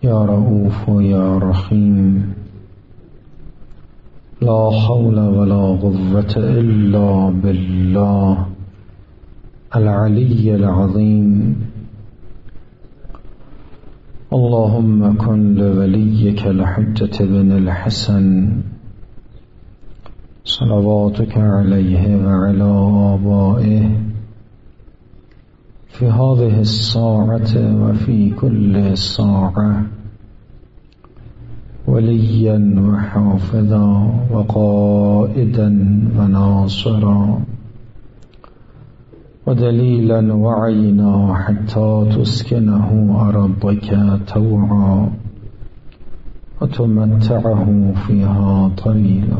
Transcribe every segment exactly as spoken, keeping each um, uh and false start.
یا رؤوف یا رحیم لا حول ولا قوة الا بالله العلی العظیم اللهم كن لوليك الحجة بن الحسن صلواتك عليه وعلى آبائه في هذه الساعة وفي كل ساعة وليا وحافظا وقائدا وناصرا ودليلا وعينا حتى تسكنه أرضك طوعا وتمتعه فيها طويلا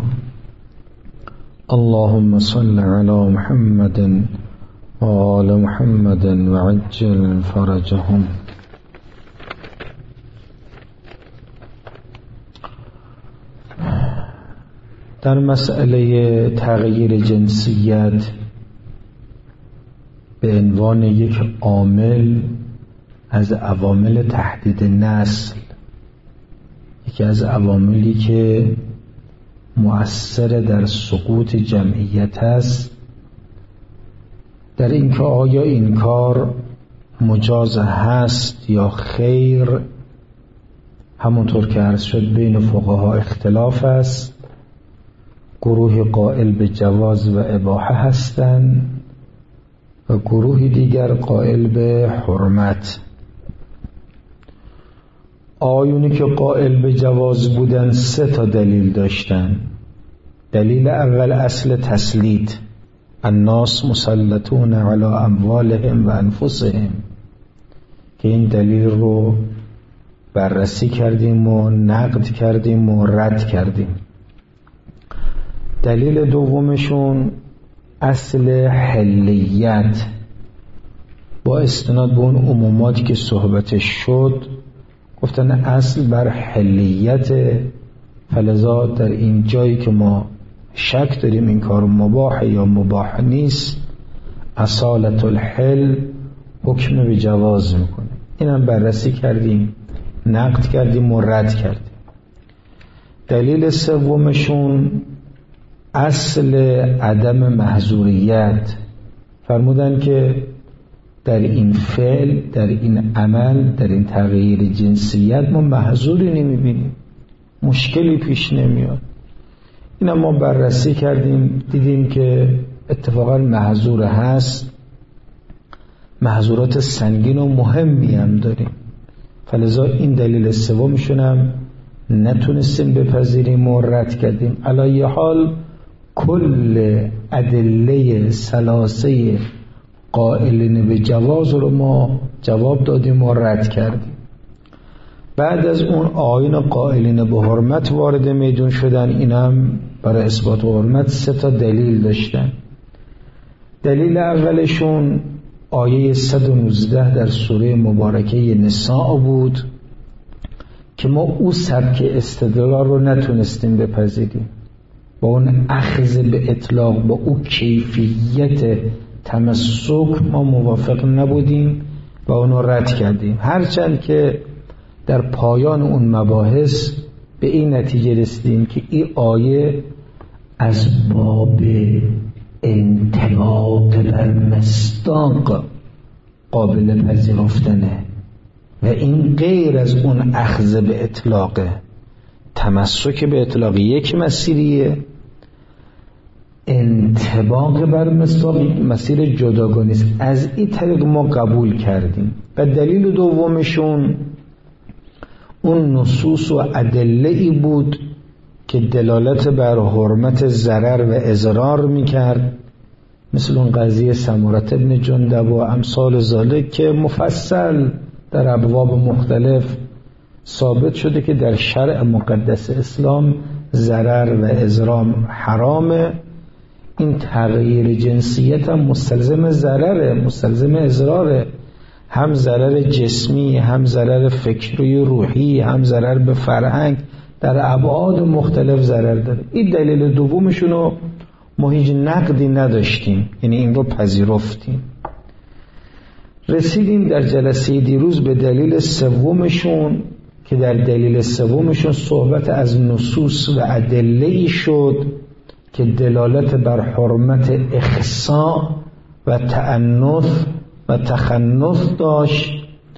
اللهم صل على محمد وآل محمد وعجل فرجهم. در مسئله تغییر جنسیت به عنوان یک عامل از عوامل تهدید نسل، یکی از عواملی که مؤثر در سقوط جمعیت است، در اینکه آیا این کار مجاز هست یا خیر، همونطور که عرض شد بین فقها اختلاف است. گروه قائل به جواز و اباحه هستند و گروه دیگر قائل به حرمت. آیونی که قائل به جواز بودن سه تا دلیل داشتن. دلیل اول اصل تسلیط، الناس مسلطون علی اموالهم و انفسهم، که این دلیل رو بررسی کردیم و نقد کردیم و رد کردیم. دلیل دومشون اصل حلیت، با استناد به اون عموماتی که صحبتش شد گفتن اصل بر حلیت، فلذا در این جایی که ما شک داریم این کار مباح یا مباح نیست، اصالت الحل حکم به جواز میکنه. اینم بررسی کردیم، نقد کردیم و رد کردیم. دلیل سومشون اصل عدم محظوریت، فرمودن که در این فعل، در این عمل، در این تغییر جنسیت ما محظوری نمیبینیم، مشکلی پیش نمیاد. اینم ما بررسی کردیم، دیدیم که اتفاقا محظور هست، محظورات سنگین و مهمی هم داریم، فلذا این دلیل سومشون هم نتونستیم بپذیریم و رد کردیم. علی حال کل ادله ثلاثه قائلین به جواز رو ما جواب دادیم و رد کردیم. بعد از اون آیین قائلین به حرمت وارد میدون شدن. اینم برای اثبات حرمت سه تا دلیل داشتن. دلیل اولشون آیه صد و نوزده در سوره مبارکه نساء بود که ما او سبک استدلال رو نتونستیم بپذیریم، با اون اخذ به اطلاق، با او کیفیت تمسک ما موافق نبودیم و اونو رد کردیم، هرچند که در پایان اون مباحث به این نتیجه رسیدیم که این آیه از باب انطباق بر مصداق قابل پذیرفتنه و این غیر از اون اخذ به اطلاقه. تمسک به اطلاق یک مسیریه، انطباق بر مصداق مسیر جداگانه است. از این طریق ما قبول کردیم. و دلیل دومشون اون نصوص و ادله ای بود که دلالت بر حرمت ضرر و اضرار میکرد، مثل اون قضیه سمرة ابن جندب و امثال ذالک که مفصل در ابواب مختلف ثابت شده که در شرع مقدس اسلام ضرر و اضرار حرامه. این تغییر جنسیت هم مستلزم ضرره، مستلزم اضراره، هم ضرر جسمی، هم ضرر فکری و روحی، هم ضرر به فرهنگ، در ابعاد مختلف ضرر داره. این دلیل دومشونو ما هیچ نقدی نداشتیم، یعنی این رو پذیرفتیم. رسیدیم در جلسه دیروز به دلیل سومشون که در دلیل سومشون صحبت از نصوص و ادله‌ای شد که دلالت بر حرمت اخصاء و تأنث و تخنث داشت،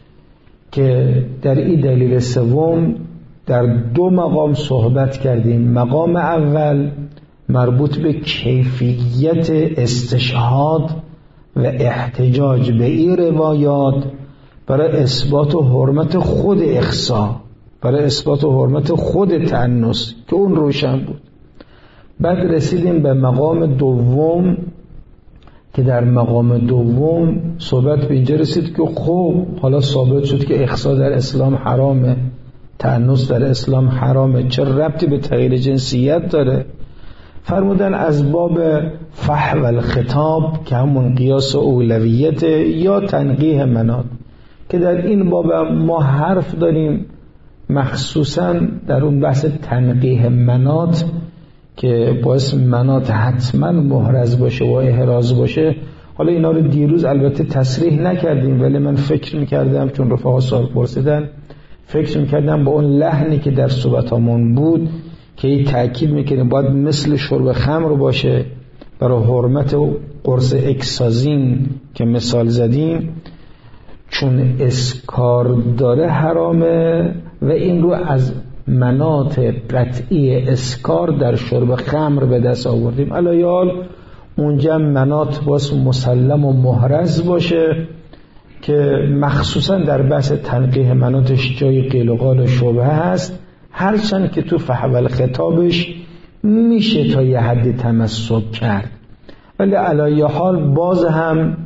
که در این دلیل سوم در دو مقام صحبت کردیم. مقام اول مربوط به کیفیت استشهاد و احتجاج به این روایات برای اثبات و حرمت خود اخصاء، برای اثبات و حرمت خود تأنث که اون روشن بود. بعد رسیدیم به مقام دوم که در مقام دوم صحبت به اینجا رسید که خب حالا ثابت شد که اخصاء در اسلام حرامه، تأنث در اسلام حرامه، چه ربطی به تغییر جنسیت داره؟ فرمودن از باب فحو الخطاب که همون قیاس اولویت یا تنقیح مناط، که در این باب ما حرف داریم مخصوصا در اون بحث تنقیح مناط که باعث مناط حتما محرز باشه و احراز باشه. حالا اینا رو دیروز البته تصریح نکردیم، ولی من فکر میکردم چون رفقا سوال پرسیدن، فکر میکردم با اون لحنی که در صحبتامون بود که این تأکید میکنیم باید مثل شرب خمر باشه برای حرمت قرص اکسازین که مثال زدیم، چون اسکار داره حرامه و این رو از مناط قطعی اسکار در شرب خمر به دست آوردیم. الایال اونجا مناط باز مسلم و محرز باشه که مخصوصا در بحث تنقیح مناطش جای قیل و قال و شبهه هست، هرچند که تو فحو الخطابش میشه تا یه حدی تمسک کرد، ولی علی حال باز هم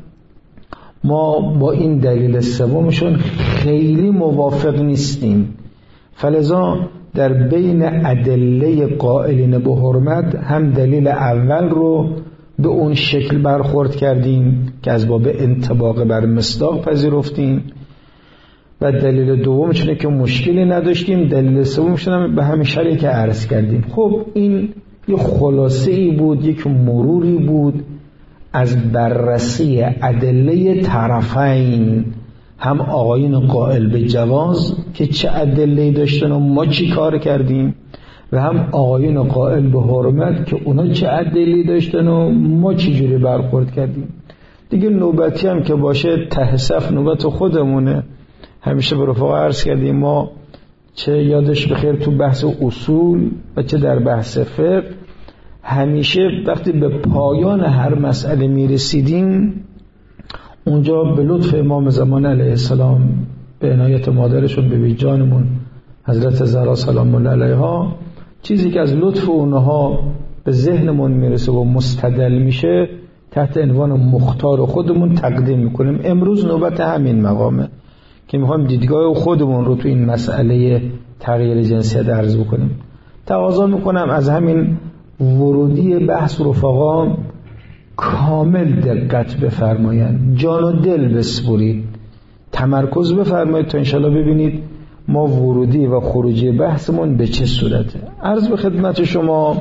ما با این دلیل سومشون خیلی موافق نیستیم. فلذا در بین ادله قائلین به حرمت هم دلیل اول رو به اون شکل برخورد کردیم که از باب انطباق بر مصداق پذیرفتیم، و دلیل دومش اینه که مشکلی نداشتیم، دلیل سومش هم به همین شرحی که عرض کردیم. خب این یه خلاصه ای بود، یک مروری بود از بررسی ادله طرفین، هم آقایون قائل به جواز که چه ادله‌ای داشتن و ما چی کار کردیم، و هم آقایون قائل به حرمت که اونا چه ادله‌ای داشتن و ما چی جوری برخورد کردیم. دیگه نوبتی هم که باشه ته صف نوبت خودمونه. همیشه به رفقا عرض کردیم ما چه یادش بخیر تو بحث اصول و چه در بحث فقه، همیشه وقتی به پایان هر مسئله میرسیدیم اونجا به لطف امام زمان علیه السلام به عنایت مادرشون به جانمون حضرت زهرا سلام الله علیها، چیزی که از لطف اونها به ذهنمون میرسه و مستدل میشه تحت عنوان مختار خودمون تقدیم میکنیم. امروز نوبت همین مقامه که میخوایم دیدگاه خودمون رو تو این مسئله تغییر جنسیت عرض بکنیم. تقاضا میکنم از همین ورودی بحث رفقا کامل دقت بفرمایند، جان و دل بسپرید، تمرکز بفرمایید تا انشالله ببینید ما ورودی و خروجی بحثمون به چه صورته. عرض به خدمت شما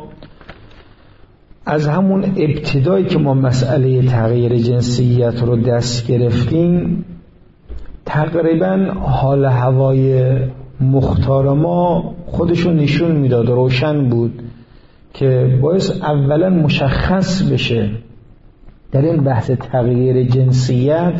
از همون ابتدایی که ما مسئله تغییر جنسیت رو دست گرفتیم تقریبا حال هوای مختار ما خودشون نشون میداد، روشن بود که باعث اولا مشخص بشه در این بحث تغییر جنسیت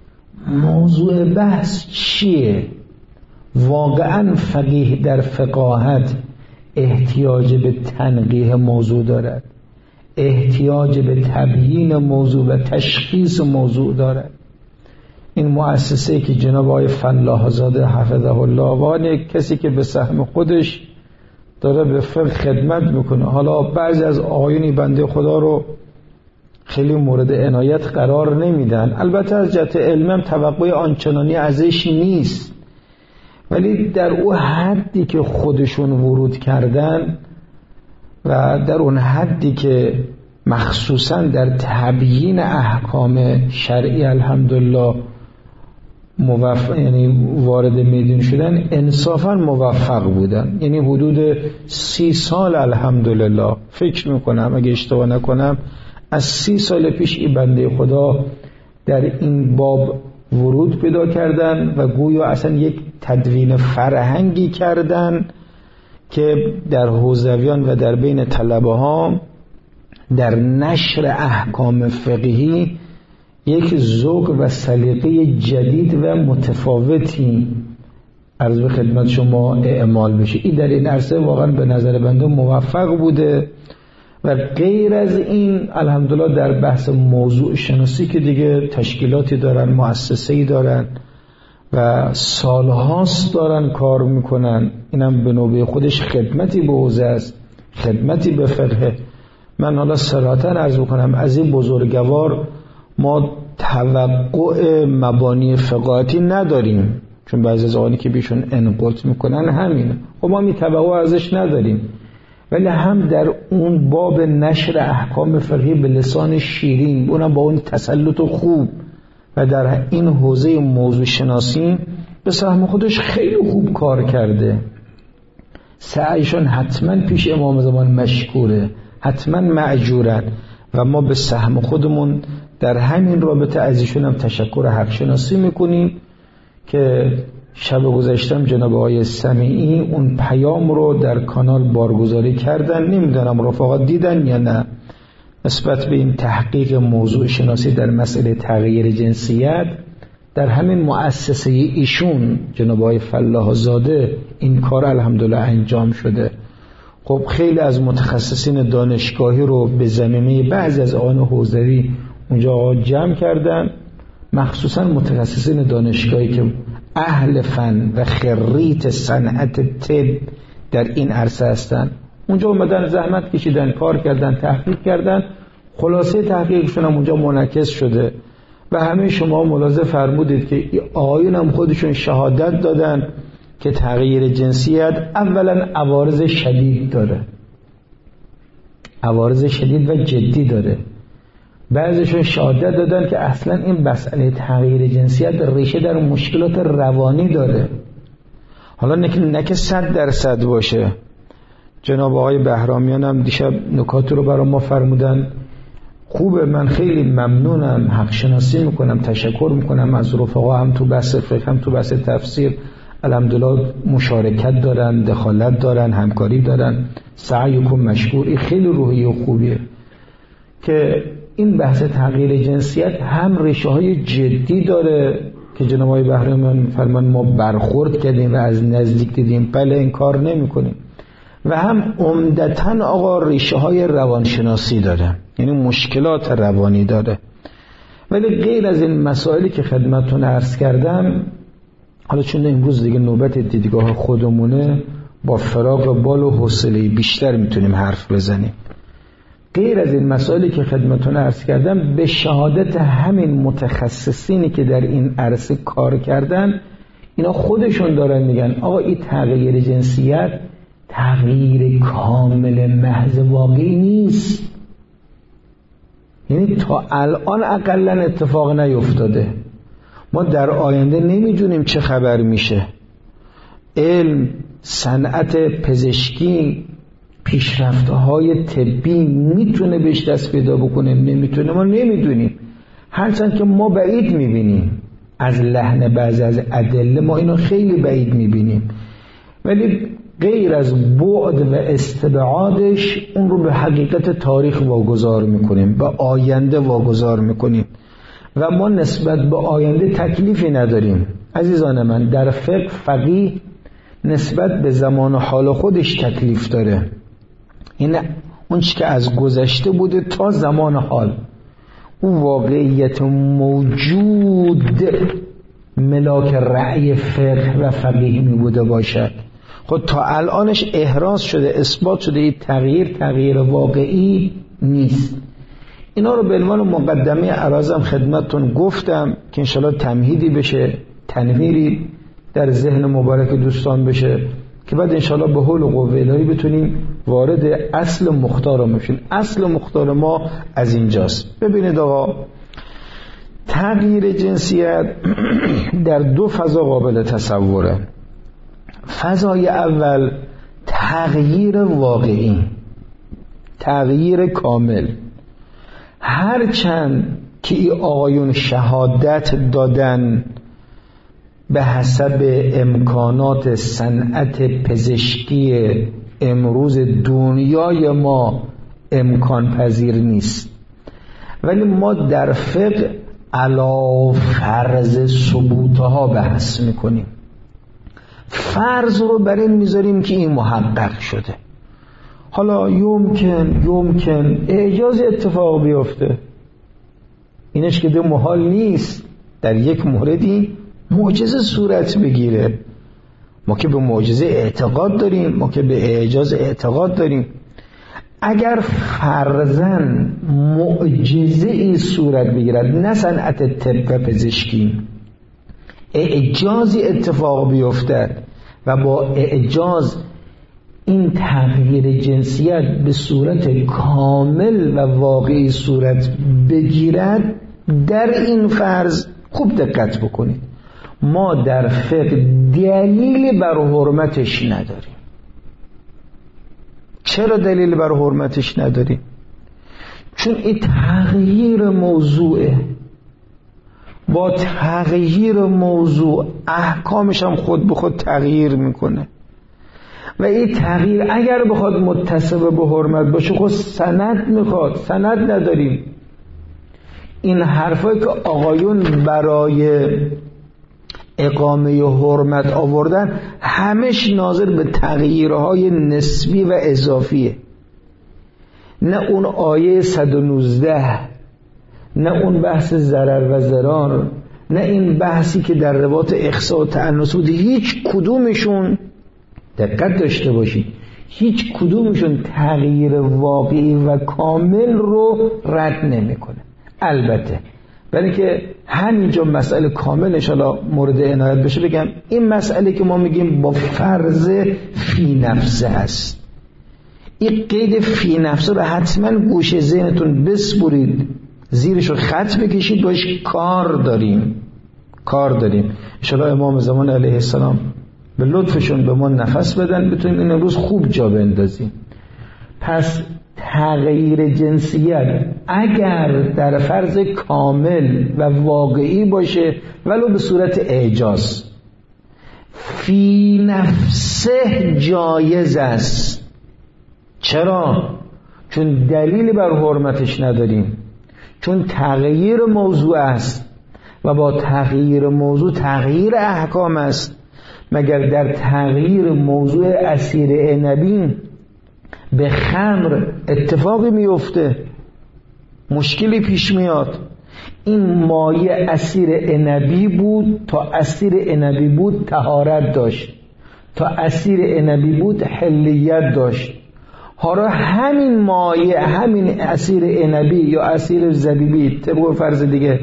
موضوع بحث چیه. واقعا فقیه در فقاهت احتیاج به تنقیح موضوع دارد، احتیاج به تبیین موضوع و تشخیص موضوع دارد. این مؤسسه که جناب آقای فلاح زاده حفظه الله و کسی که به سهم خودش داره به فقه خدمت میکنه، حالا بعضی از آقایونی بنده خدا رو خیلی مورد عنایت قرار نمیدن، البته از جهت علمی هم توقع آنچنانی ازش نیست، ولی در اون حدی که خودشون ورود کردن و در اون حدی که مخصوصا در تبیین احکام شرعی الحمدلله موفق، یعنی وارد میدون شدن، انصافا موفق بودن. یعنی حدود سی سال الحمدلله فکر میکنم اگه اشتباه نکنم از سی سال پیش این بنده خدا در این باب ورود پیدا کردن و گویا اصلا یک تدوین فرهنگی کردن که در حوزویان و در بین طلبه ها در نشر احکام فقهی یک ذوق و سلیقه جدید و متفاوتی عرض به خدمت شما اعمال بشه. این در این عرصه واقعا به نظر بنده موفق بوده و غیر از این الحمدلله در بحث موضوع شناسی که دیگه تشکیلاتی دارن، مؤسسه‌ای دارن و سالهاست دارن کار میکنن. اینم به نوبه خودش خدمتی به حوزه است، خدمتی به فقه. من حالا صراحتاً عرض بکنم از این بزرگوار ما توقع مبانی فقاهتی نداریم، چون بعضی از آقانی که بیشون انقلت میکنن همینه، خب ما می توقع ازش نداریم، ولی هم در اون باب نشر احکام فقهی به لسان شیرین، اونم با اون تسلط خوب و در این حوزه موضوع شناسی به سهم خودش خیلی خوب کار کرده. سعیشون حتما پیش امام زمان مشکوره، حتما معجورن و ما به سهم خودمون در همین رابطه از ایشون هم تشکر حق شناسی میکنیم که شب گذشتم جناب آقای سمیعی اون پیام رو در کانال بارگذاری کردن. نمیدونم رفقات دیدن یا نه، نسبت به این تحقیق موضوع شناسی در مسئله تغییر جنسیت در همین مؤسسه ایشون جناب آقای فلاح زاده این کار الحمدلله انجام شده. خب خیلی از متخصصین دانشگاهی رو به زمینه بعضی از آن حوزوی اونجا جمع کردن، مخصوصا متخصصین دانشگاهی که اهل فن و خریت صنعت طب در این عرصه هستن. اونجا اومدن زحمت کشیدن، کار کردن، تحقیق کردن، خلاصه تحقیقشون هم اونجا منعکس شده و همه شما ملاحظه فرمودید که آقایون هم خودشون شهادت دادن که تغییر جنسیت اولا عوارض شدید داره، عوارض شدید و جدی داره. بعضیشون شهادت دادن که اصلا این مسئله تغییر جنسیت ریشه در مشکلات روانی داره. حالا نه که صد درصد باشه. جناب آقای بهرامیان هم دیشب نکات رو برای ما فرمودن. خوبه، من خیلی ممنونم، حق شناسی میکنم، تشکر میکنم از رفقا، هم تو بحث فقه هم تو بحث تفسیر الحمدلله مشارکت دارن، دخالت دارن، همکاری دارن. سعیکم مشکور. این خیلی روحیه خوبیه که این بحث تغییر جنسیت هم ریشه های جدی داره که جناب آقای بهرامیان فرمان ما برخورد کردیم و از نزدیک دیدیم، بله این کار نمی کنیم، و هم عمدتاً آقا ریشه های روانشناسی داره، یعنی مشکلات روانی داره. ولی غیر از این مسائلی که خدمتتون عرض کردم، حالا چون امروز دیگه نوبت دیدگاه خودمونه، با فراغ بال و حوصله بیشتر میتونیم حرف بزنیم. غیر از این مسائلی که خدمتتون عرض کردم، به شهادت همین متخصصینی که در این عرصه کار کردن، اینا خودشون دارن میگن آقا این تغییر جنسیت تغییر کامل محض واقعی نیست، یعنی تا الان اقلن اتفاق نیفتاده. ما در آینده نمیدونیم چه خبر میشه. علم، صنعت پزشکی، پیشرفت‌های طبی میتونه بهش دست پیدا بکنه، نمیتونه، ما نمیدونیم. هرچند که ما بعید میبینیم از لحن بعضی از ادله، ما اینو خیلی بعید میبینیم، ولی غیر از بعد و استبعادش اون رو به حقیقت تاریخ واگذار میکنیم، به آینده واگذار میکنیم و ما نسبت به آینده تکلیفی نداریم. عزیزان من، در فقه فقیه نسبت به زمان و حال خودش تکلیف داره، این اون چی که از گذشته بوده تا زمان حال، اون واقعیت موجود ملاک رأی فقه و فقیه می بوده باشد. خود تا الانش احراز شده، اثبات شده این تغییر تغییر واقعی نیست. اینا رو به عنوان مقدمه عرضم خدمتتون گفتم که انشالله تمهیدی بشه، تنویری در ذهن مبارک دوستان بشه که بعد انشالله به حول و قوه الهی بتونیم وارد اصل مختار بشیم. اصل مختار ما از اینجاست. ببینید آقا، تغییر جنسیت در دو فضا قابل تصوره. فضای اول تغییر واقعی، تغییر کامل، هرچند که این آقایون شهادت دادن به حسب امکانات صنعت پزشکی امروز دنیای ما امکان پذیر نیست، ولی ما در فقه علی فرض ثبوتها بحث میکنیم. فرض رو بر این میذاریم که این محقق شده. حالا یمکن یمکن اعجاز اتفاق بیفته، اینش که ده محال نیست در یک موردی معجزه صورت بگیره. ما که به معجزه اعتقاد داریم، ما که به اعجاز اعتقاد داریم. اگر فرضاً معجزه ای صورت بگیرد، نه صنعت طب پزشکی، اعجازی اتفاق بیفتد و با اعجاز این تغییر جنسیت به صورت کامل و واقعی صورت بگیرد، در این فرض خوب دقت بکنید، ما در فقه دلیل بر حرمتش نداریم. چرا دلیل بر حرمتش نداریم؟ چون این تغییر موضوعه، با تغییر موضوع احکامش هم خود به خود تغییر میکنه و این تغییر اگر بخواد متصل به حرمت باشه خود سند میخواد، سند نداریم. این حرفایی که آقایون برای اقامه حرمت آوردن همش ناظر به تغییرهای نسبی و اضافیه، نه اون آیه صد و نوزده، نه اون بحث ضرر و ضرار، نه این بحثی که در روات اخصاء و تأنث بود. هیچ کدومشون، دقت داشته باشید، هیچ کدومشون تغییر واقعی و کامل رو رد نمیکنه. البته برای که همینجا مسئله کامل انشاءالله مورد عنایت بشه بگم، این مسئله که ما میگیم با فرض فی نفسه هست، این قید فی نفسه رو حتما گوشه ذهنتون بسپرید، زیرش رو خط بکشید، باش کار داریم کار داریم انشاءالله امام زمان علیه السلام به لطفشون به ما نفس بدن بتونیم این امروز خوب جا بندازیم. پس تغییر جنسیت اگر در فرض کامل و واقعی باشه ولو به صورت اعجاز، فی نفسه جایز است. چرا؟ چون دلیلی بر حرمتش نداریم، چون تغییر موضوع است و با تغییر موضوع تغییر احکام است. مگر در تغییر موضوع عصیر عنبی به خمر اتفاقی میفته؟ مشکلی پیش میاد. این مایه عصیر عنبی بود، تا عصیر عنبی بود طهارت داشت، تا عصیر عنبی بود حلیت داشت. حالا همین مایه، همین عصیر عنبی یا عصیر زبیبی طبق فرض دیگه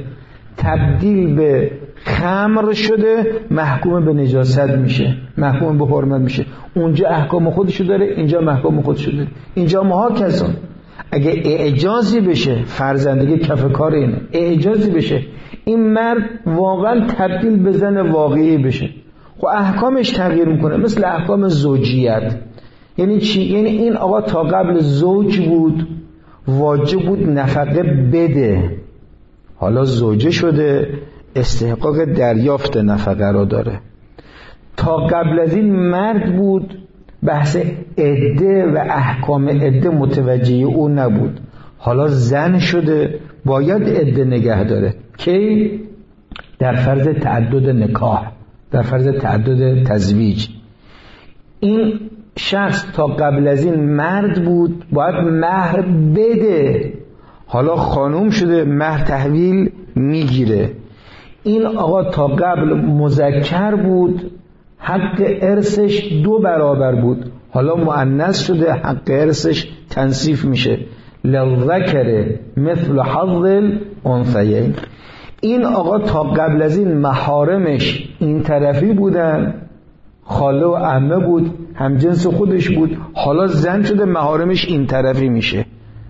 تبدیل به خمر شده، محکوم به نجاست میشه، محکوم به حرمت میشه. اونجا احکام خودشو داره، اینجا محکوم خودشو داره. اینجا محاکسه. اگه اعجازی بشه، فرزندگی کف کار اینه، اعجازی بشه این مرد واقعا تبدیل به زن واقعی بشه، خب احکامش تغییر میکنه. مثل احکام زوجیت. یعنی چی؟ یعنی این آقا تا قبل زوج بود، واجب بود نفقه بده، حالا زوجه شده، استحقاق دریافت نفقه را داره. تا قبل از این مرد بود، بحث عده و احکام عده متوجه او نبود، حالا زن شده، باید عده نگه داره. کی؟ در فرض تعدد نکاح، در فرض تعدد تزویج. این شخص تا قبل از این مرد بود، باید مهر بده، حالا خانوم شده، مهر تحویل میگیره. این آقا تا قبل مذکر بود، حق ارثش دو برابر بود، حالا مؤنث شده، حق ارثش تنصیف میشه، للذکر مثل حظ الانثیین. این آقا تا قبل از این محارمش این طرفی بودن، خاله و عمه بود، همجنس خودش بود، حالا زن شده، محارمش این طرفی میشه.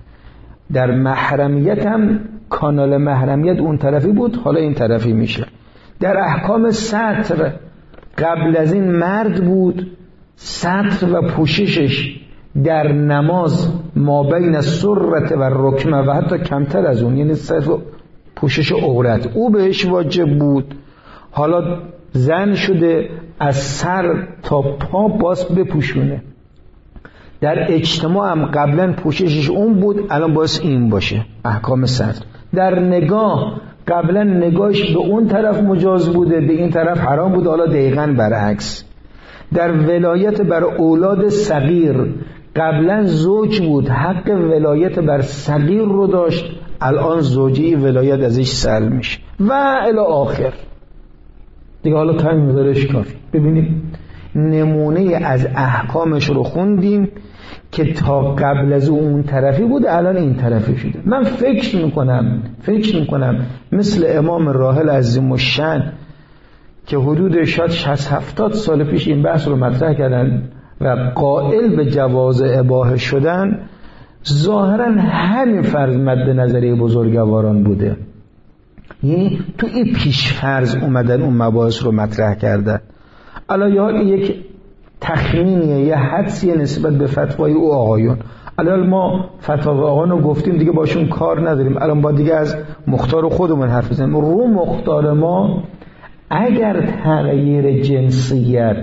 در محرمیت هم کانال محرمیت اون طرفی بود، حالا این طرفی میشه. در احکام ستر قبل از این مرد بود، ستر و پوششش در نماز ما بین سرت و رکمه و حتی کمتر از اون، یعنی ستر و پوشش عورت او بهش واجب بود، حالا زن شده از سر تا پا باز بپوشونه. در اجتماع هم قبلا پوششش اون بود، الان باز این باشه. احکام صدر. در نگاه قبلا نگاهش به اون طرف مجاز بوده، به این طرف حرام بوده، حالا دقیقاً برعکس. در ولایت بر اولاد صغیر قبلا زوج بود، حق ولایت بر صغیر رو داشت، الان زوجی ولایت ازش سلب میشه و الی آخر دیگه. حالا تایم میذارش کار. ببینیم نمونه از احکامش رو خوندیم که تا قبل از اون طرفی بود، الان این طرفی شده. من فکر میکنم فکر میکنم مثل امام راحل عظیم الشأن که حدود شاید شصت هفتاد سال پیش این بحث رو مطرح کردن و قائل به جواز اباحه شدن، ظاهرا همین فرض مد نظری بزرگواران بوده. یعنی تو این پیش فرض اومدن اون مباحث رو مطرح کردن. الان یا یک تخمینیه یا حدسیه نسبت به فتوای او آقایون. الان ما فتاوی آقایون رو گفتیم دیگه باشون کار نداریم، الان با دیگه از مختار خودمون حرف بزنیم. رو مختار ما اگر تغییر جنسیت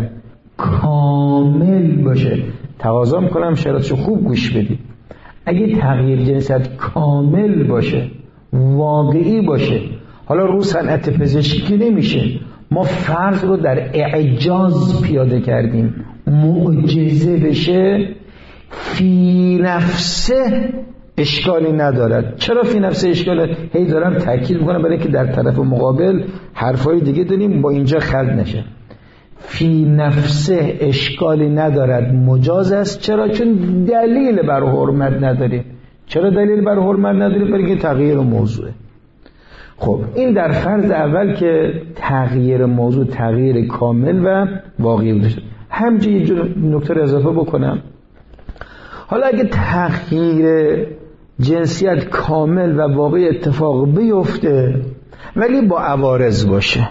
کامل باشه، تقاضا میکنم شرایطشو خوب گوش بدید، اگه تغییر جنسیت کامل باشه، واقعی باشه، حالا رو صنعت پزشکی نمیشه، ما فرض رو در اعجاز پیاده کردیم، معجزه بشه، فی نفسه اشکالی ندارد. چرا فی نفسه اشکالی؟ هی دارم تاکید میکنم برای که در طرف مقابل حرفای دیگه داریم با اینجا خلط نشه. فی نفسه اشکالی ندارد، مجاز است. چرا؟ چون دلیل بر حرمت نداریم. چرا دلیل بر حرمت نداریم؟ برای که تغییر موضوعه. خب این در فرض اول که تغییر موضوع تغییر کامل و واقعی بوده. همچنین یه جور نکته اضافه بکنم. حالا اگه تغییر جنسیت کامل و واقعی اتفاق بیفته ولی با عوارض باشه،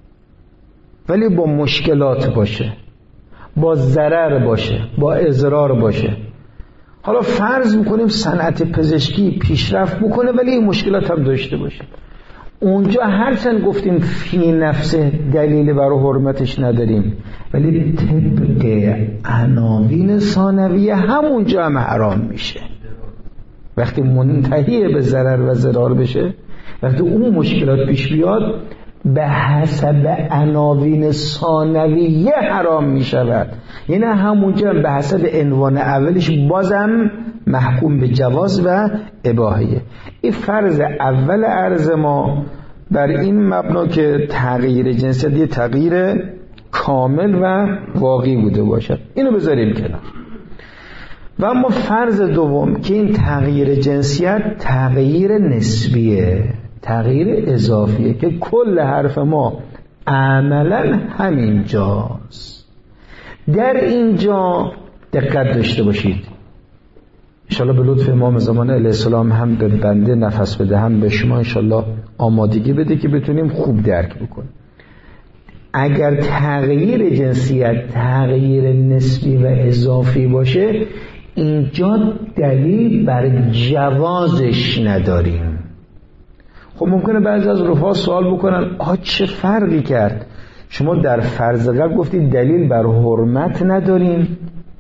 ولی با مشکلات باشه، با ضرر باشه، با اضرار باشه، حالا فرض میکنیم صنعت پزشکی پیشرفت بکنه ولی این مشکلات هم داشته باشه، اونجا هرچند گفتیم فی نفسه دلیل برای حرمتش نداریم، ولی طبق عناوین ثانویه همونجا هم حرام میشه. وقتی منتهی به ضرر و ضرار بشه، وقتی اون مشکلات پیش بیاد، به حسب عناوین ثانویه حرام میشود. یعنی همونجا به حسب عنوان اولش بازم محکوم به جواز و اباحیه. این فرض اول عرض ما بر این مبنا که تغییر جنسیت تغییر کامل و واقعی بوده باشد، اینو بذاریم کنار. و اما فرض دوم که این تغییر جنسیت تغییر نسبیه، تغییر اضافیه، که کل حرف ما عملا همینجاست. در اینجا دقت داشته باشید، انشاءالله به لطف امام زمان علیه السلام هم به بنده نفس بده، هم به شما انشاءالله آمادگی بده که بتونیم خوب درک بکنیم. اگر تغییر جنسیت تغییر نسبی و اضافی باشه، اینجا دلیل بر جوازش نداریم. خب ممکنه بعضی از رفقا سوال بکنن آه چه فرقی کرد؟ شما در فرض قبل گفتید دلیل بر حرمت نداریم،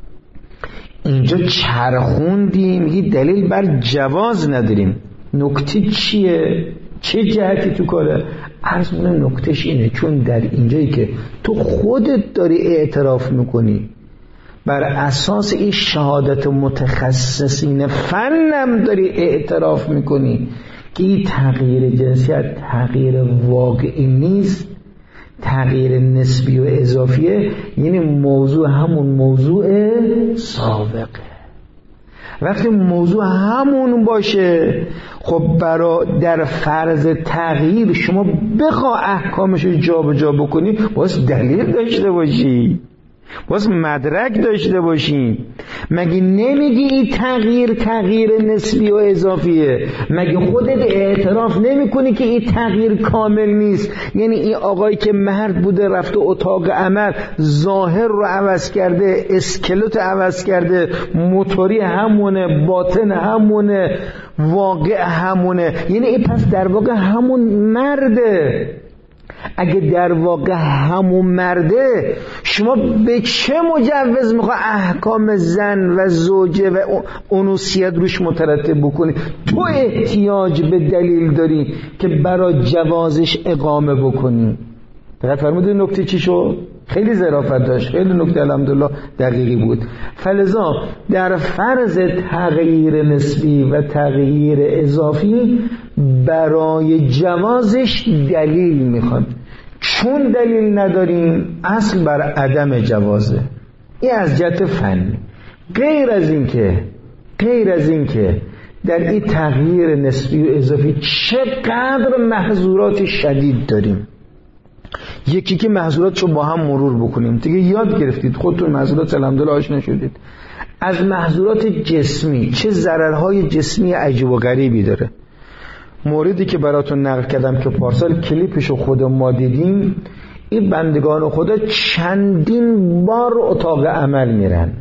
اینجا چرخوندیم میگی دلیل بر جواز نداریم. نکته چیه؟ چه جهتی تو کاره؟ عرض می‌کنم نکتهش اینه، چون در اینجایی که تو خودت داری اعتراف میکنی بر اساس این شهادت متخصصین فنم داری اعتراف میکنی که این تغییر جنسیت تغییر واقعی نیست، تغییر نسبی و اضافیه، یعنی موضوع همون موضوع سابقه. وقتی موضوع همون باشه، خب برای در فرض تغییر شما بخوا احکامش رو جا به جا بکنی، باز دلیل داشته باشی، باز مدرک داشته باشی. مگه نمیگی این تغییر تغییر نسبی و اضافیه؟ مگه خودت اعتراف نمی کنی که این تغییر کامل نیست؟ یعنی این آقایی که مرد بوده رفته اتاق عمل، ظاهر رو عوض کرده، اسکلت عوض کرده، موتوری همونه، باطن همونه، واقع همونه، یعنی این پس در واقع همون مرده. اگه در واقع همون مرده، شما به چه مجوز میخواه احکام زن و زوجه و انوثیت روش مترتب بکنی؟ تو احتیاج به دلیل داری که برای جوازش اقامه بکنی. دقیق فرمودید نکته چی شد؟ خیلی ظرافت داشت، خیلی نکته الحمدلله دقیقی بود. فلذا در فرض تغییر نسبی و تغییر اضافی برای جوازش دلیل میخواد. چون دلیل نداریم اصل بر عدم جوازه. این از جهت فنی. غیر از این که غیر از این که در این تغییر نسبی و اضافی چقدر محظورات شدید داریم. یکی که محظوراتشو با هم مرور بکنیم. دیگه یاد گرفتید، خودتون محظورات الحمدلله آشنا شدید. از محظورات جسمی چه ضررهای جسمی عجیب و غریبی داره. موردی که براتون نقل کردم که پارسال کلیپشو خود ما دیدیم، این بندگان خدا چندین بار اتاق عمل میرن.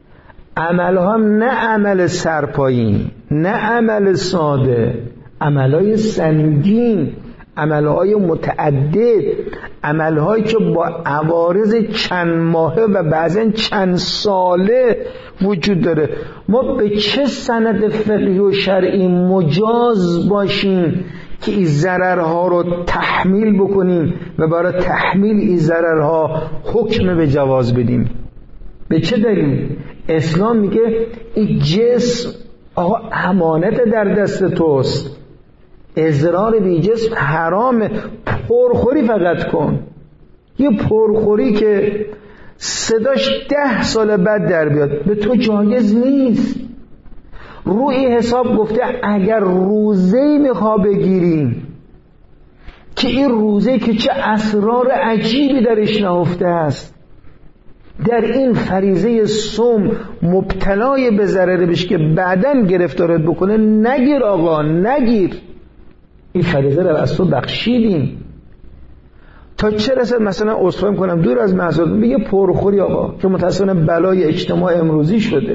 عمل هم نه عمل سرپایین، نه عمل ساده، عملهای سنگین، عملهای متعدد، عملهایی که با عوارض چند ماهه و بعضا چند ساله وجود داره. ما به چه سند فقهی و شرعی مجاز باشیم که این ضررها رو تحمیل بکنیم و برای تحمیل این ضررها حکم به جواز بدیم؟ به چه دلیل؟ اسلام میگه این جسم آقا امانت در دست توست، اضرار بی جسم حرامه، پرخوری فقط کن. یه پرخوری که صداش ده سال بعد در بیاد به تو جایز نیست. روی حساب گفته اگر روزه‌ای میخوا بگیریم که این روزه که چه اسرار عجیبی درش نهفته است، در این فریضه صوم مبتلای به ضرر بشه که بعداً گرفتارت بکنه، نگیر آقا نگیر. این فریضه رو از تو بخشیدیم. تا چه رسد مثلا عذرخواهی میکنم دور از معصیت میگه پرخوری آقا که متأسفانه بلای اجتماع امروزی شده.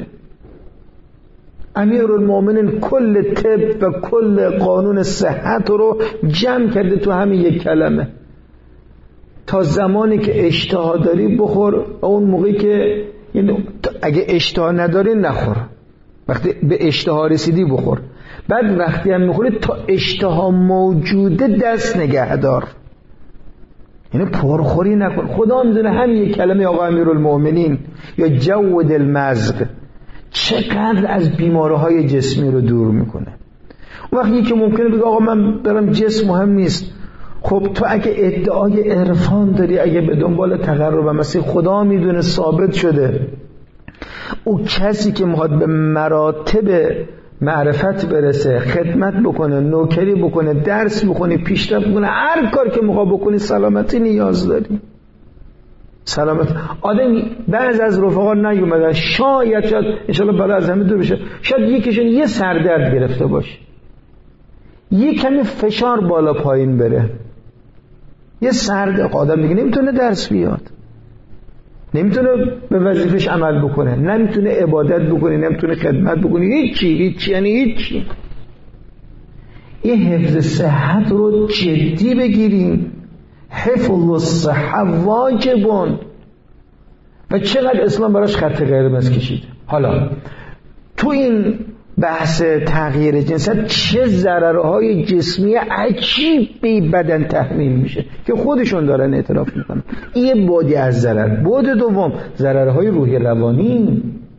امیرالمومنین کل طب و کل قانون صحت رو جمع کرده تو همین یک کلمه. تا زمانی که اشتها داری بخور، اون موقعی که یعنی اگه اشتها نداری نخور، وقتی به اشتها رسیدی بخور. بعد وقتی هم میخوری تا اشتها موجوده دست نگه دار، یعنی پرخوری نکن. خدا میدونه همین یک کلمه آقا امیرالمومنین یا جود المزق چقدر از بیماریهای جسمی رو دور میکنه. اون وقتی که ممکنه بگه آقا من برم جسم مهم نیست. خب تو اگه ادعای عرفان داری، اگه به دنبال تقرب مسیح، خدا میدونه ثابت شده او کسی که میخواد به مراتب معرفت برسه، خدمت بکنه، نوکری بکنه، درس بکنه، پیشرفت بکنه، هر کار که میخواد بکنی، سلامتی نیاز داری. سلامت آدم بعض از رفقا نیومدن، شاید شاید انشالله برای از همه دور بشه، شاید یکیشون یه سردرد گرفته باشه، یه کمی فشار بالا پایین بره، یه سرد آدم دیگه نمیتونه درس بیاد، نمیتونه به وظیفش عمل بکنه، نمیتونه عبادت بکنه، نمیتونه خدمت بکنه، هیچی هیچی یعنی هیچی. این حفظ صحت رو جدی بگیریم. حفظ الصحه واجبون و چقدر اسلام براش خط قرمز کشید. حالا تو این بحث تغییر جنسیت چه ضررهای جسمی عجیب به بدن تحمیل میشه که خودشون دارن اعتراف میکنن. این بعدی از ضرر. بعد دوم ضررهای روحی روانی.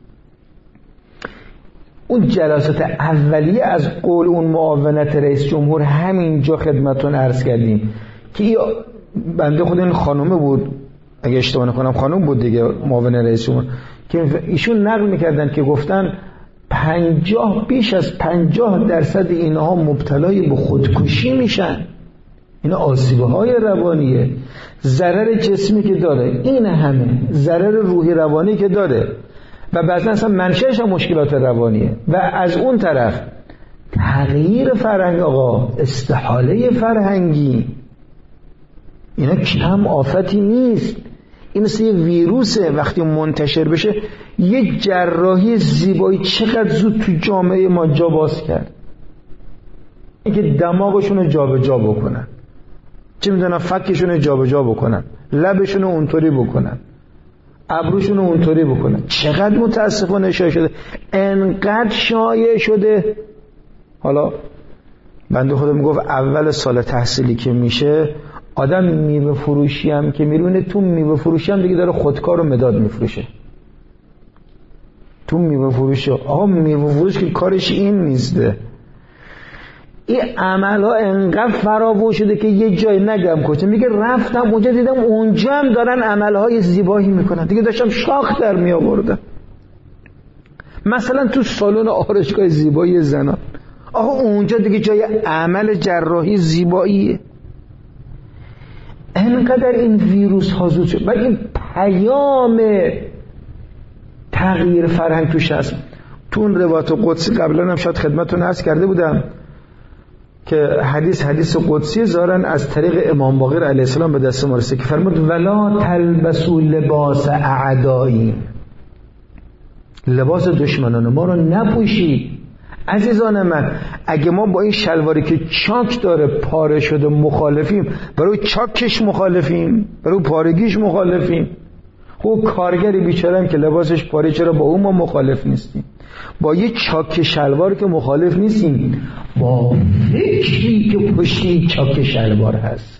اون جلسات اولیه از قول اون معاونت رئیس جمهور همینجا خدمتون عرض کردیم که بنده خود این خانومه بود، اگه اشتباه نکنم خانوم بود دیگه، معاون رئیس جمهور، که ایشون نقل میکردن که گفتن پنجاه بیش از پنجاه درصد اینها مبتلای به خودکشی میشن. اینا آسیبه های روانیه. ضرر جسمی که داره این همه، ضرر روحی روانی که داره و بعضا اصلا منشأش هم مشکلات روانیه. و از اون طرف تغییر فرهنگ آقا، استحاله فرهنگی، اینا کم آفتی نیست. این مثل یه ویروسه، وقتی منتشر بشه یه جراحی زیبایی چقدر زود تو جامعه ما جا باز کرد. اینکه دماغشون رو جابجا بکنن، چه میدونم فکشون رو جابجا بکنن، لبشون رو اونطوری بکنن، ابروشون رو اونطوری بکنن. چقدر متاسفانه شایع شده، انقدر شایع شده. حالا بنده خدا میگفت اول سال تحصیلی که میشه آدم میوه فروشی هم که میرونه، تو میوه فروشی هم دیگه داره خودکار و مداد میفروشه. تو میوه فروشی آقا میوه فروش که کارش این نیسته. این عمل ها انقدر فراوون شده که یه جای نگم کجا، میگه رفتم اونجا دیدم اونجا هم دارن عمل های زیبایی میکنن، دیگه داشتم شاخ در می آوردم. مثلا تو سالن آرایشگاه زیبایی زنان، آقا اونجا دیگه جای عمل جراحی زیباییه. انقدر این ویروس ها زود شد و این پیام تغییر فرهنگ توش هست. تو اون روایت قدسی قبلا هم شاید خدمتتون عرض کرده بودم که حدیث حدیث قدسی زارن از طریق امام باقر علیه السلام به دست ما رسید که فرمود ولا تلبسوا لباس اعدایی، لباس دشمنان ما رو نپوشید. عزیزان من، اگه ما با این شلواری که چاک داره پاره شده مخالفیم، برای چاکش مخالفیم، برای پارگیش مخالفیم، او کارگری بیچاره‌ام که لباسش پاره، چرا با اون ما مخالف نیستیم؟ با یه چاک شلوار که مخالف نیستیم، با فکری که پشتی چاک شلوار هست،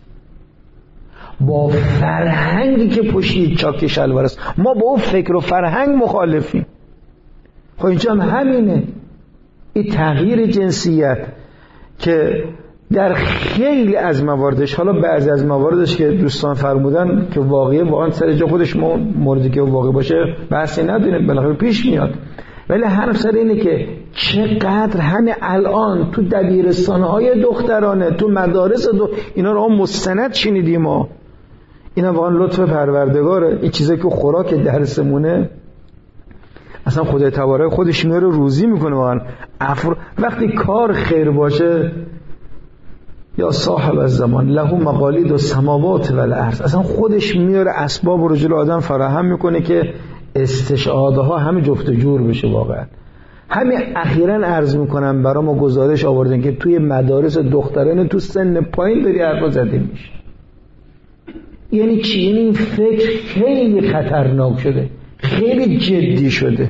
با فرهنگی که پشتی چاک شلوار هست، ما با اون فکر و فرهنگ مخالفیم. خب اینجا هم همینه. این تغییر جنسیت که در خیلی از مواردش، حالا بعضی از مواردش که دوستان فرمودن که واقعه واقعا سر جا خودش، ما موردی که واقع باشه بحثی نداریم، بالاخره پیش میاد، ولی حرف سر اینه که چقدر همه الان تو دبیرستان‌های دخترانه، تو مدارس دو... اینا رو هم مستند شنیدیم ما. اینا واقعا لطف پروردگاره. این چیزایی که خوراک درسمونه اصلا خدای تبارک خودش میاره روزی میکنه. واقعا افر... وقتی کار خیر باشه، یا صاحب الزمان له مقالید السماوات والارض، اصلا خودش میاره اسباب رو جلوی آدم فراهم میکنه که استشهادها همه جفت جور بشه. واقعا همین اخیراً عرض میکنم برای ما گزارش آوردن که توی مدارس دختران تو سن پایین داری حرفا زده میشه. یعنی چی؟ یعنی این فکر خیلی خطرناک شده، خیلی جدی شده.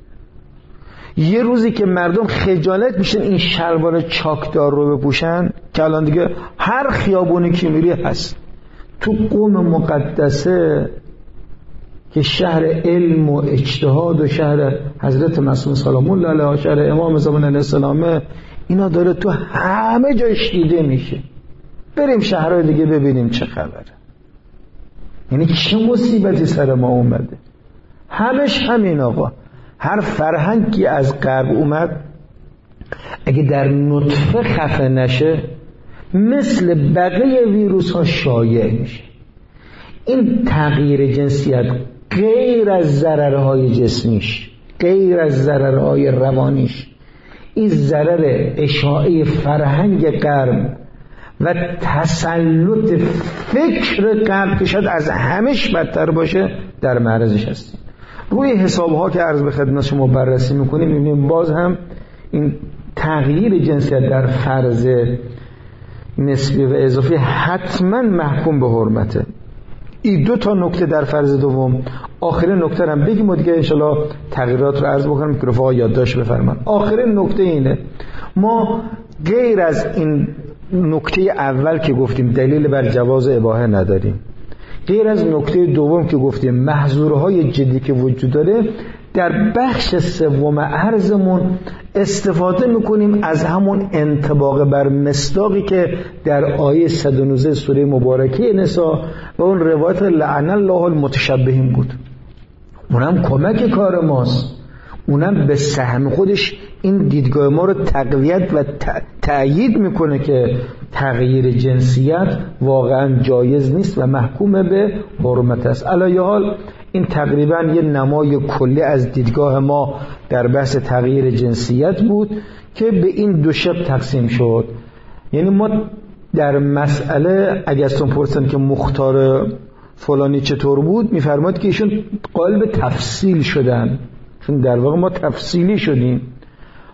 یه روزی که مردم خجالت میشن این شلوار چاکدار رو بپوشن، که الان دیگه هر خیابونی که میری هست. تو قم مقدسه که شهر علم و اجتهاد و شهر حضرت معصوم سلام الله علیه، شهر امام زمان علیه السلام، اینا داره تو همه جاش دیده میشه. بریم شهرهای دیگه ببینیم چه خبره. یعنی چه مصیبتی سر ما اومده. همش همین آقا. هر فرهنگی از غرب اومد اگه در نطفه خفه نشه، مثل بقیه ویروس ها شایع میشه. این تغییر جنسیت غیر از ضررهای جسمیش، غیر از ضررهای روانیش، این ضرر اشاعه فرهنگ غرب و تسلط فکر غرب که شاید از همش بدتر باشه در معرضش هستیم. روی حسابها که عرض به خدمت شما بررسی میکنیم میبینیم باز هم این تغییر جنسیت در فرض نسبی و اضافی حتما محکوم به حرمته. این دو تا نکته در فرض دوم. آخرین نکته هم بگیم و دیگه انشالله تغییرات رو عرض بکنم که رفقا یادداشت بفرمایید. آخرین نکته اینه، ما غیر از این نکته اول که گفتیم دلیل بر جواز اباحه نداریم، غیر از نکته دوم که گفتیم محظورهای جدی که وجود داره، در بخش سوم عرضمون استفاده میکنیم از همون انطباق بر مصداقی که در آیه صد و نوزده سوره مبارکه نساء و اون روایت لعن الله المتشبهین بود. اونم کمک کار ماست، اونم به سهم خودش این دیدگاه ما رو تقویت و تأیید میکنه که تغییر جنسیت واقعا جایز نیست و محکوم به حرمت است. علیه حال این تقریبا یه نمای کلی از دیدگاه ما در بحث تغییر جنسیت بود که به این دو شق تقسیم شد. یعنی ما در مسئله اگه ازتون پرسن که مختار فلانی چطور بود، میفرماد که ایشون قائل به تفصیل شدن، چون در واقع ما تفصیلی شدیم.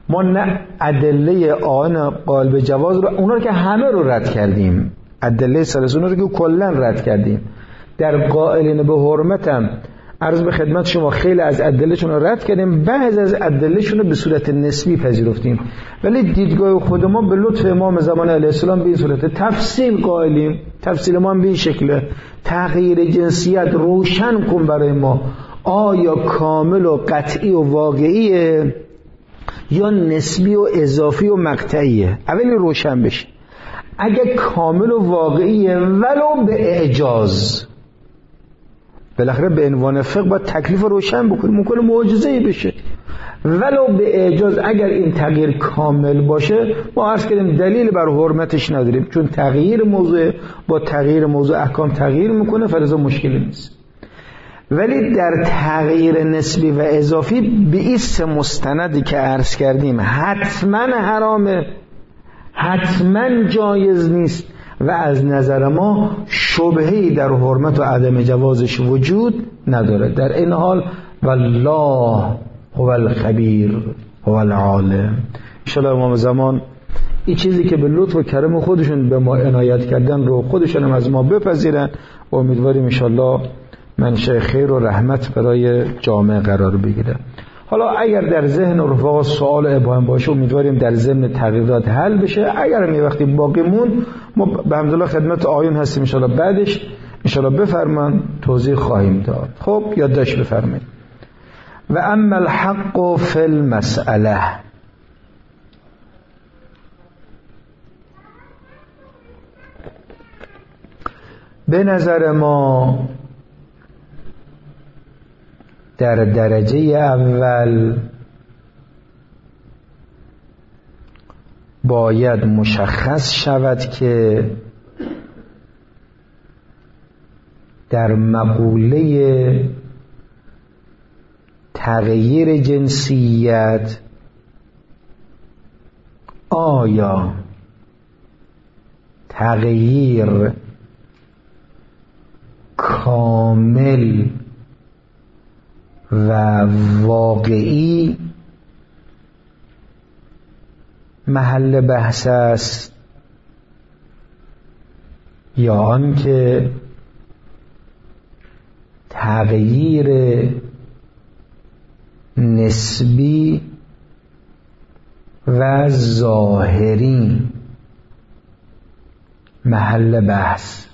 ما نه ادله آن قائل به جواز رو، اونا رو که همه رو رد کردیم، ادله ثلاثه اونا رو که کلا رد کردیم. در قائلین به حرمتم عرض به خدمت شما خیلی از ادلهشون رو رد کردیم، بعضی از ادلهشون رو به صورت نسبی پذیرفتیم، ولی دیدگاه خود ما به لطف امام زمان علیه السلام به این صورت تفصیل قائلیم. تفصیل ما هم به این شکله: تغییر جنسیت روشن کن برای ما، آیا کامل و قطعی و واقعیه یا نسبی و اضافی و مقطعیه؟ اولی روشن بشه. اگه کامل و واقعیه ولو به اعجاز، بالاخره به عنوان فقه باید تکلیف روشن بکنیم، ممکنه معجزه‌ای بشه، ولو به اعجاز اگر این تغییر کامل باشه ما عرض کردیم دلیل بر حرمتش نداریم، چون تغییر موضوع با تغییر موضوع احکام تغییر میکنه، فلذا مشکلی نیست. ولی در تغییر نسبی و اضافی به این سه مستندی که عرض کردیم حتما حرامه، حتما جایز نیست و از نظر ما شبهه‌ای در حرمت و عدم جوازش وجود نداره. در این حال والله هو الخبیر هو العالم. ان شاء الله امام زمان این چیزی که به لطف و کرم خودشون به ما عنایت کردن رو خودشون هم از ما بپذیرن و امیدواریم ان شاء الله منشأ خیر و رحمت برای جامعه قرار بگیره. حالا اگر در ذهن رفقا سوال ابهام باشه امیدواریم در ضمن تغییرات حل بشه. اگر هم یه وقتی باقی مون ما به حمدالله خدمت آیون هستیم، ان شاء الله بعدش ان شاء الله بفرمان توضیح خواهیم داد. خب یادداشت بفرمایید. و اما الحق فی المسئله، به نظر ما در درجه اول باید مشخص شود که در مقوله تغییر جنسیت آیا تغییر کامل و واقعی محل بحث است یا آنکه تغییر نسبی و ظاهری محل بحث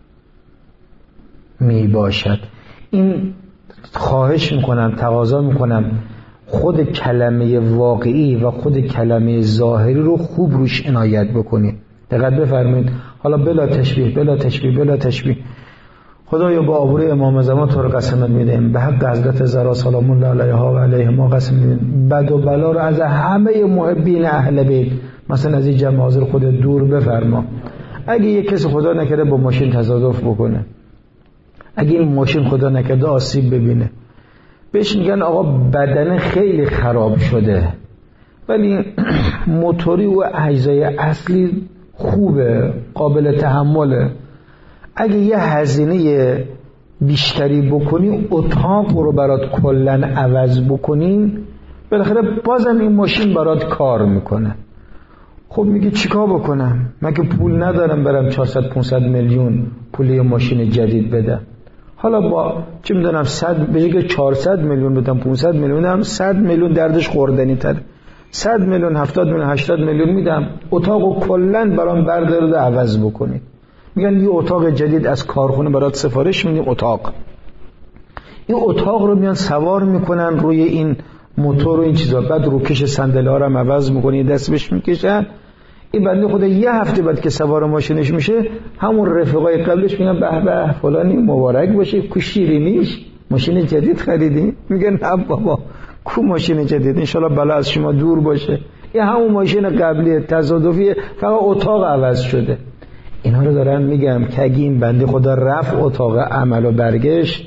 می باشد. این خواهش میکنم، تقاضا میکنم خود کلمه واقعی و خود کلمه ظاهری رو خوب روش عنایت بکنید، دقت بفرمایید. حالا بلا تشبیه بلا تشبیه بلا تشبیه خدایا با آبروی امام زمان تو رو قسمت میدیم، به حق حضرت زهرا سلام الله علیها و علیهما قسم میدیم، بد و بلا رو از همه محبین اهل بیت مثلا از این جمع حاضر خود دور بفرما. اگه یک کسی خدا نکرده با ماشین تصادف بکنه، اگه این ماشین خدا نکرده آسیب ببینه، بهش میگن آقا بدن خیلی خراب شده ولی موتوری و اجزای اصلی خوبه، قابل تحمله، اگه یه هزینه بیشتری بکنی اتاق رو برات کلن عوض بکنین بالاخره بازم این ماشین برات کار میکنه. خب میگه چیکار بکنم؟ مگه پول ندارم برم چهارصد پانصد میلیون پول یه ماشین جدید بدم؟ حالا با چه میدونم صد بگه چهارصد میلیون بدم پانصد میلیون هم صد میلیون دردش خوردنی تر، صد میلیون هفتاد میلیون هشتاد میلیون میدم اتاقو کلن برام بردارید عوض بکنید. میگن یه اتاق جدید از کارخونه برات سفارش میدیم اتاق، این اتاق رو میان سوار میکنن روی این موتور و این چیزا، بعد روکش صندلی ها رو هم عوض میکنی دست بهش میکشن. این بنده خدا یه هفته بعد که سوار ماشینش میشه همون رفقای قبلش میگن به به فلانی مبارک باشه کو شیرینیش ماشین جدید خریدی؟ میگن نه بابا کو ماشین جدید، انشالله بلا از شما دور باشه، این همون ماشین قبلی تصادفی فقط اتاق عوض شده. اینا رو دارن میگم که اگه این بنده خدا رفت اتاق عمل و برگشت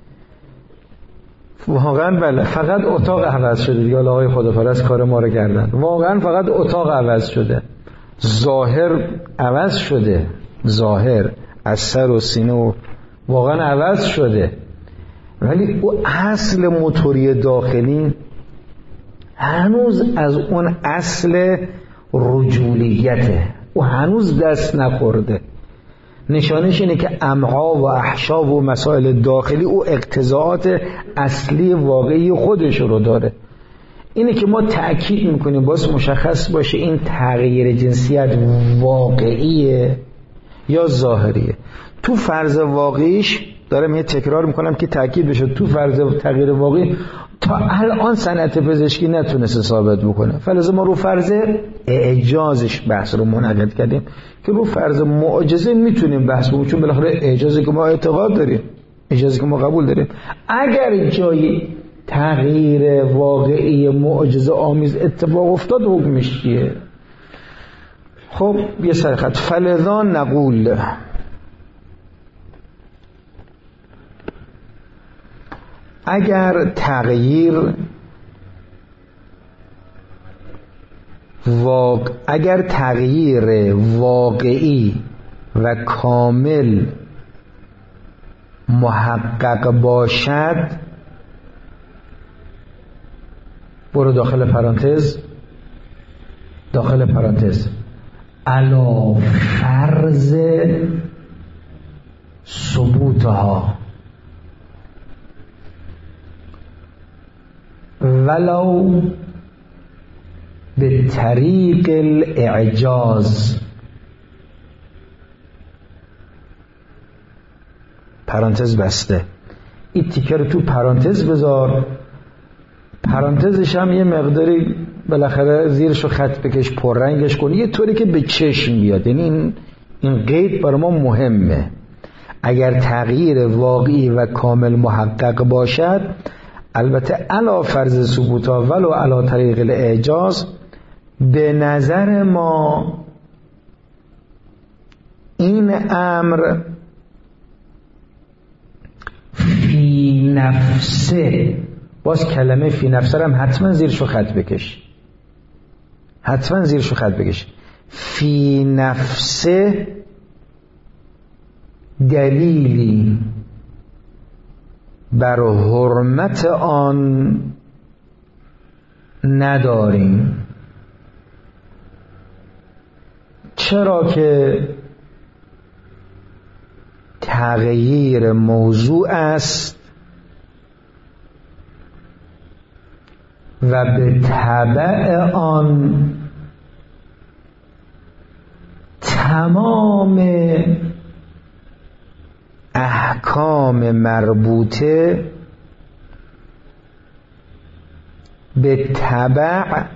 واقعا بله فقط اتاق عوض شده دیگه، آقای خداپرست کار ما رو کردن، واقعا فقط اتاق عوض شده، ظاهر عوض شده، ظاهر از سر و سینه و واقعا عوض شده، ولی او اصل موتوری داخلی هنوز از اون اصل رجولیته، او هنوز دست نخورده. نشانش اینه که امعا و احشا و مسائل داخلی او اقتضاعات اصلی واقعی خودش رو داره. اینه که ما تأکید میکنیم باز مشخص باشه این تغییر جنسیت واقعیه یا ظاهریه. تو فرض واقعیش دارم یه تکرار میکنم که تأکید بشه، تو فرض تغییر واقعی تا الان صنعت پزشکی نتونسته ثابت بکنه، فلذا ما رو فرض اعجازش بحث رو منعقد کردیم که رو فرض معجزه میتونیم بحث بکنیم، چون بالاخره اعجازی که ما اعتقاد داریم، اعجازی که ما قبول داریم. اگر جایی تغییر واقعی معجزه آمیز اتفاق افتاد حکمش چیه؟ خب یه سرخط فلذا نقول اگر تغییر واق... اگر تغییر واقعی و کامل محقق باشد، برو داخل پرانتز داخل پرانتز علی فرض ثبوتها ولو به طریق الاعجاز. پرانتز بسته. این تیکه رو تو پرانتز بذار، پرانتزش هم یه مقداری بالاخره زیرشو خط بکش، پررنگش کن یه طوری که به چشم بیاد. یعنی این این قید برای ما مهمه. اگر تغییر واقعی و کامل محقق باشد، البته علا فرض ثبوتا ولو علا طریق الاعجاز، به نظر ما این امر فی نفسه، باز کلمه فی نفسه هم حتما زیرشو خط بکش، حتما زیرشو خط بکش. فی نفسه دلیلی بر حرمت آن نداریم. چرا که تغییر موضوع است و به تبع آن تمام احکام مربوطه به تبع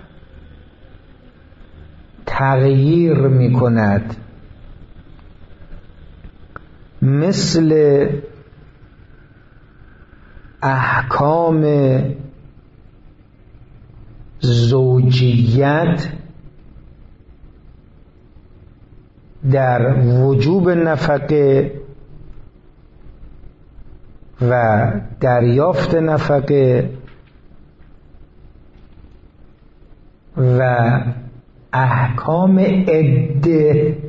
تغییر می کند، مثل احکام زوجیت در وجوب نفقه و دریافت نفقه و احکام عده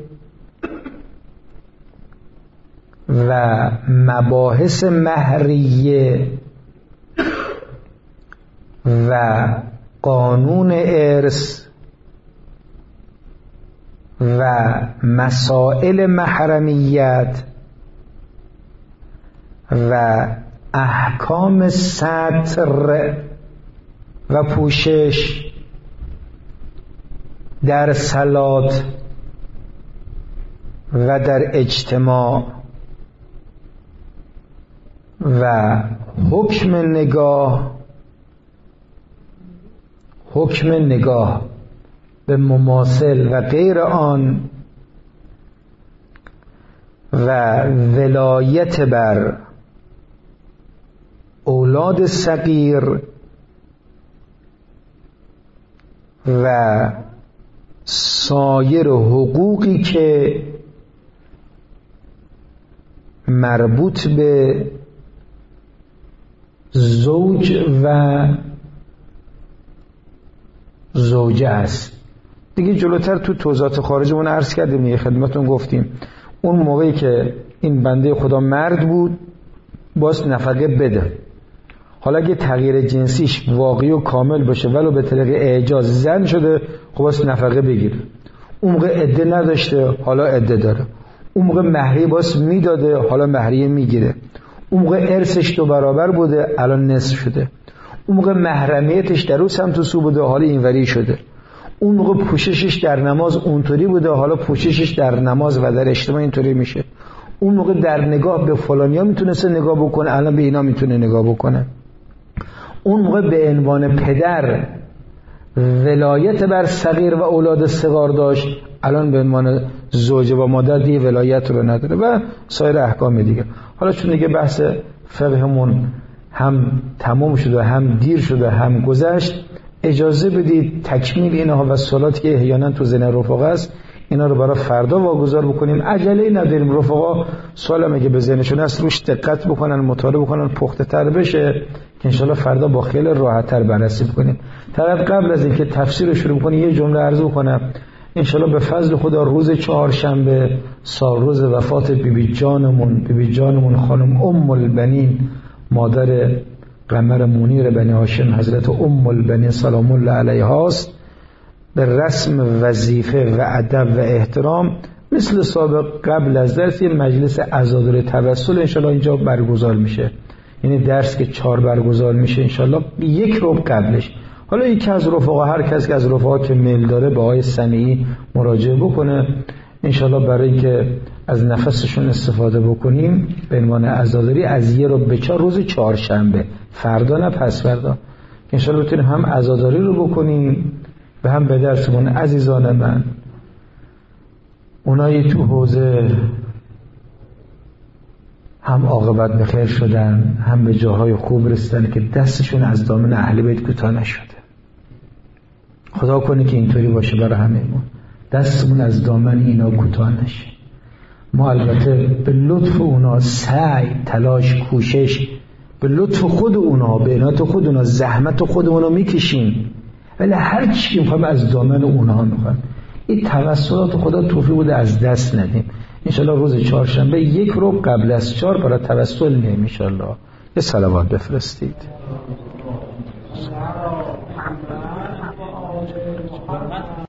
و مباحث مهریه و قانون ارث و مسائل محرمیت و احکام ستر و پوشش در صلات و در اجتماع و حکم نگاه، حکم نگاه به مماثل و غیر آن و ولایت بر اولاد صغیر و سایر حقوقی که مربوط به زوج و زوجه است. دیگه جلوتر تو توضیحات خارجمون عرض کردیم، یه خدمتون گفتیم اون موقعی که این بنده خدا مرد بود باز نفقه بده، حالا اگه تغییر جنسیش واقعی و کامل باشه ولو به طریق اعجاز زن شده، خب باز نفقه بگیره. اون موقع عده نداشته، حالا عده داره. اون موقع مهریه باز میداده، حالا مهریه میگیره. اون موقع ارثش دو برابر بوده، الان نصف شده. اون موقع محرمیتش در اون سمت و سو بوده، حالا اینوری شده. اون موقع پوششش در نماز اونطوری بوده، حالا پوششش در نماز و در اجتماع اینطوری میشه. اون موقع در نگاه به فلانیا میتونسته نگاه بکنه، الان به اینا میتونه نگاه بکنه. اون موقع به عنوان پدر ولایت بر صغیر و اولاد صغار داشت، الان به عنوان زوجه و مادر دیگه ولایت رو نداره و سایر احکام دیگه. حالا چون دیگه بحث فقهمون هم تمام شده و هم دیر شده هم گذشت، اجازه بدید تکمیل اینها و سوالاتی که احیانا تو ذهن رفقا است اینا رو برای فردا واگذار بکنیم. عجله نداریم. رفقا سوالم اگه به ذهنشون هست روش دقت بکنن، مطالعه بکنن، پخته تر بشه که انشالله فردا با خیال راحت تر بررسی بکنیم. فقط قبل از اینکه تفسیر رو شروع بکنیم یه جمله عرض بکنم. انشالله به فضل خدا روز چهارشنبه سال روز وفات بیبی بی جانمون بیبی بی جانمون خانم ام البنین مادر قمر منیر بنی هاشم حضرت ام البنین سلام الله علیها است، به رسم وظیفه و ادب و احترام مثل سابق قبل از درس یه مجلس عزاداری توسل انشالله اینجا برگزار میشه. یعنی درس که چهار برگزار میشه انشالله یک ربع قبلش. حالا یکی از رفقا، هر کس که از رفقا که میل داره به آقای سمیعی مراجعه بکنه انشالله، برای اینکه از نفسشون استفاده بکنیم به عنوان عزاداری از یه ربع به چهار روز چهارشنبه، فردا نه پس فردا، انشالله بتونیم هم عزاداری رو بکنیم و هم به درسمون. عزیزان من، اونایی تو حوزه هم عاقبت به خیر شدن، هم به جاهای خوب رسیدن که دستشون از دامن اهل بیت کوتاه نشده. خدا کنه که اینطوری باشه برای همه‌مون، دستمون از دامن اینا کوتاه نشه. ما البته به لطف اونا سعی، تلاش، کوشش، به لطف خود اونا، به عنایت خود اونا، زحمت خود اونا میکشیم، ولی هر چی که میخوایم از دامن اونها میخوایم. این توسلات خدا توفیق بوده از دست ندیم. انشالله روز چهارشنبه یک ربع قبل از چهار برای توسل میایم انشالله. یه صلوات بفرستید.